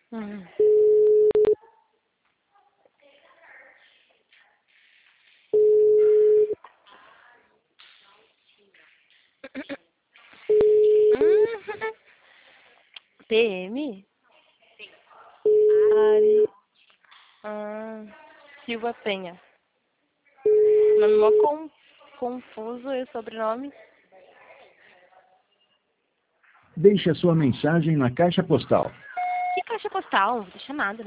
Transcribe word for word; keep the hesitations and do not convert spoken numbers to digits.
Hum. P M? Ari. Ah, Silva Penha. Nome mó com, confuso e o sobrenome? Deixe a sua mensagem na caixa postal. Que caixa postal? Não deixa nada, né?